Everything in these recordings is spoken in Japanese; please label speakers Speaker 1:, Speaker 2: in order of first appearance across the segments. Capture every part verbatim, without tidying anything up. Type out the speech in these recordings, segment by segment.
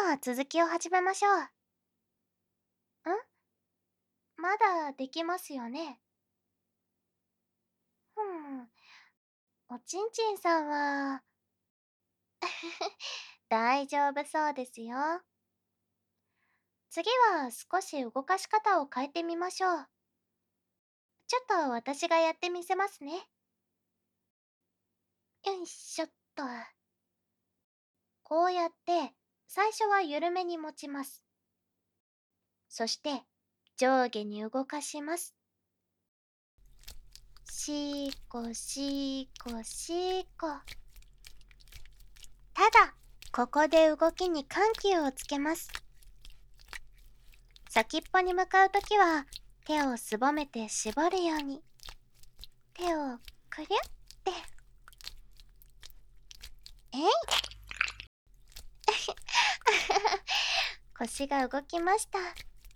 Speaker 1: は続きを始めましょう。んまだできますよね。ふん。おちんちんさんは大丈夫そうですよ。次は少し動かし方を変えてみましょう。ちょっと私がやってみせますね。よいしょっと。こうやって最初は緩めに持ちます。そして上下に動かします。しーこしーこしーこ。ただ、ここで動きに緩急をつけます。先っぽに向かうときは手をすぼめて絞るように。手をくりゅって。えい腰が動きました。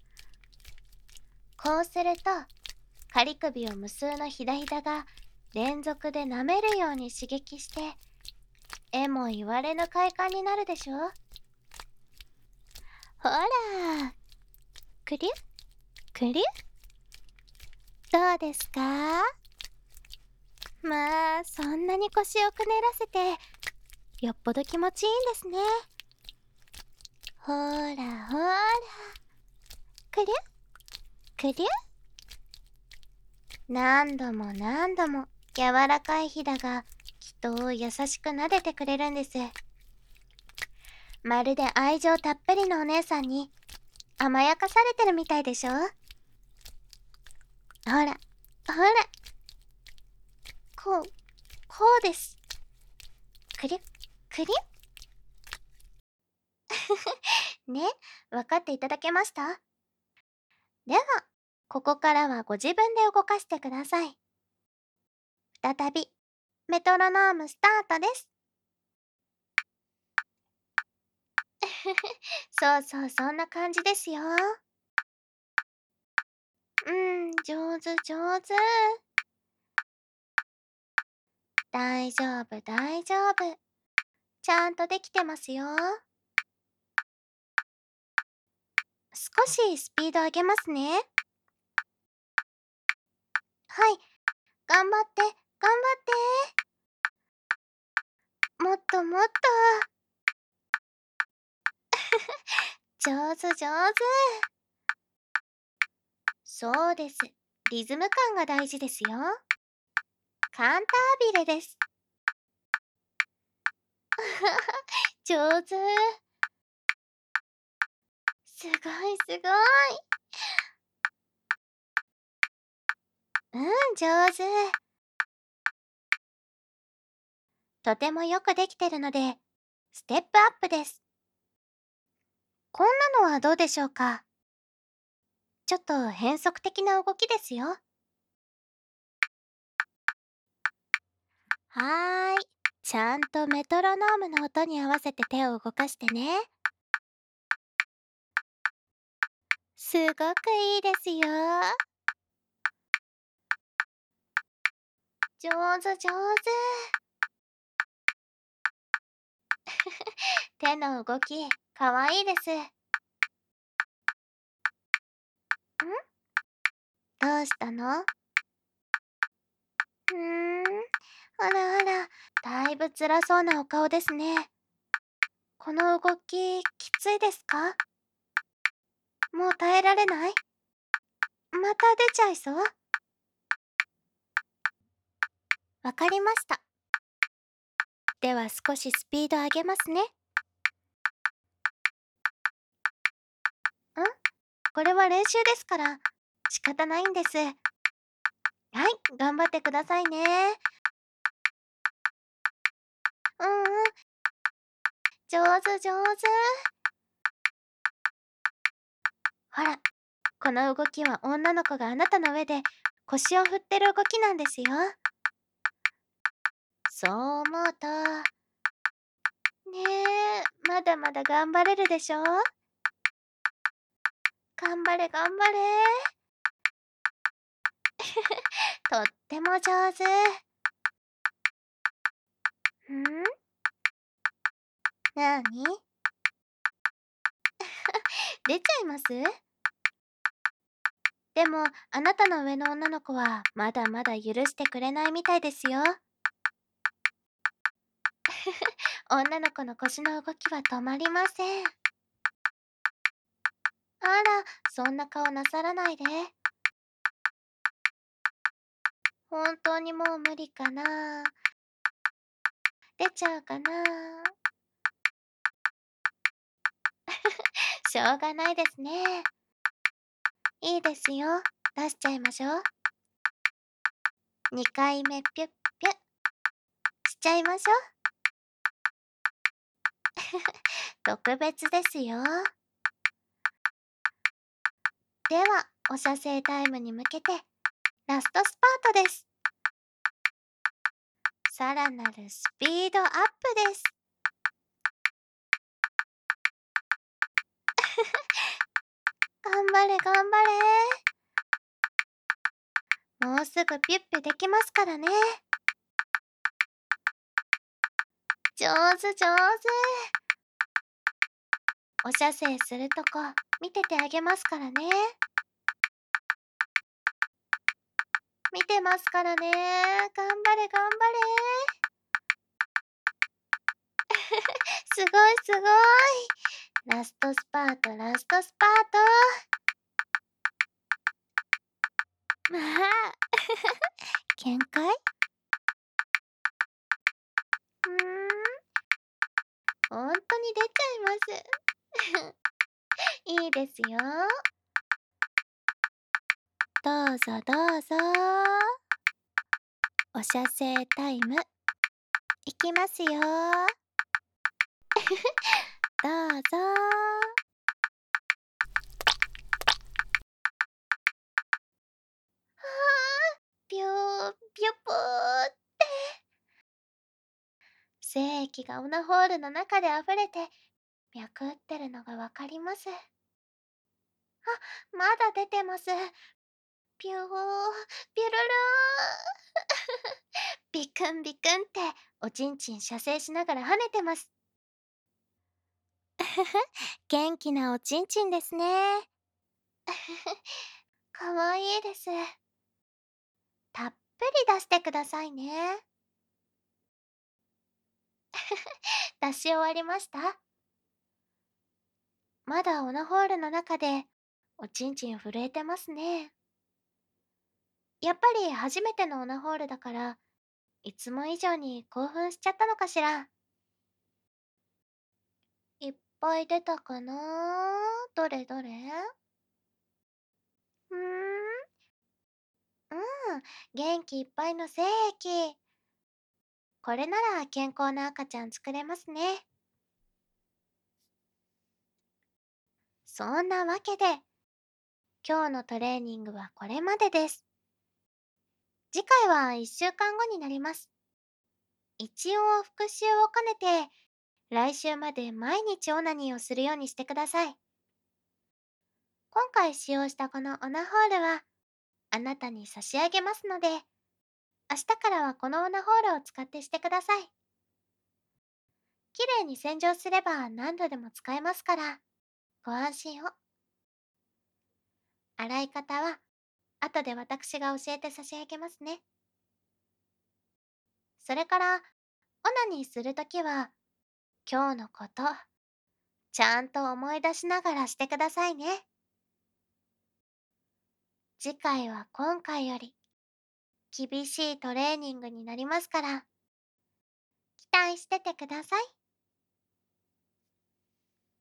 Speaker 1: こうすると、仮首を無数のひだひだが連続で舐めるように刺激して、えも言われぬ快感になるでしょ。ほら、くりゅくりゅ。どうですか？まあ、そんなに腰をくねらせて、よっぽど気持ちいいんですね。ほらほら、くりゅくりゅ。何度も何度も柔らかいひだが人を優しく撫でてくれるんです。まるで愛情たっぷりのお姉さんに甘やかされてるみたいでしょ。ほら、ほら。こう、こうです。くりゅ、くりゅ。ね、分かっていただけました？では、ここからはご自分で動かしてください。再び、メトロノームスタートです。そうそう、そんな感じですよ。うん、上手上手。大丈夫大丈夫。ちゃんとできてますよ。少しスピード上げますね。はい、頑張って、頑張って。もっともっと。上手上手。そうです。リズム感が大事ですよ。カンタービレです。上手。すごいすごい。うん、上手。とてもよくできてるので、ステップアップです。こんなのはどうでしょうか？ちょっと変則的な動きですよ。はーい。ちゃんとメトロノームの音に合わせて手を動かしてね。すごくいいですよ。上手上手。手の動き、かわいいです。ん？どうしたの？うーん、あらあら、だいぶ辛そうなお顔ですね。この動き、きついですか？もう耐えられない？また出ちゃいそう？わかりました。では少しスピード上げますね。ん？これは練習ですから、仕方ないんです。はい、頑張ってくださいね。うんうん。上手上手。ほら、この動きは女の子があなたの上で腰を振ってる動きなんですよ。そう思うと、ねえ、まだまだ頑張れるでしょ？頑張れ頑張れ。とっても上手。ん？なに？ 出ちゃいます？でも、あなたの上の女の子はまだまだ許してくれないみたいですよ。女の子の腰の動きは止まりません。あら、そんな顔なさらないで。本当にもう無理かな。出ちゃうかな。しょうがないですね。いいですよ。出しちゃいましょう。にかいめピュッピュッしちゃいましょう。特別ですよ。では、お射精タイムに向けて、ラストスパートです。さらなるスピードアップです。頑張れ頑張れ。もうすぐピュッピュできますからね。上手上手。お射精するとこ見ててあげますからね。見てますからね。頑張れ頑張れ。すごいすごい。ラストスパートラストスパート。まあ、限界？うーん、ほんとに出ちゃいます。いいですよ。どうぞどうぞ。お射精タイムいきますよ。どうぞ。はあ、ピューピュプーって。精液がオナホールの中で溢れて、脈打ってるのがわかります。あ、まだ出てます。ピュー、ピュルルー。ビクンビクンっておちんちん射精しながら跳ねてます。元気なおちんちんですね。かわいいです。たっぷり出してくださいね。出し終わりました？まだオナホールの中でおちんちん震えてますね。やっぱり初めてのオナホールだから、いつも以上に興奮しちゃったのかしら。いっぱい出たかな？どれどれ？うーん、うん、元気いっぱいの精液。これなら健康な赤ちゃん作れますね。そんなわけで、今日のトレーニングはこれまでです。次回はいっしゅうかんごになります。一応復習を兼ねて、来週まで毎日オナニーをするようにしてください。今回使用したこのオナホールは、あなたに差し上げますので、明日からはこのオナホールを使ってしてください。きれいに洗浄すれば何度でも使えますから、ご安心を。洗い方は、後で私が教えて差し上げますね。それから、オナニーするときは、今日のこと、ちゃんと思い出しながらしてくださいね。次回は今回より、厳しいトレーニングになりますから、期待しててください。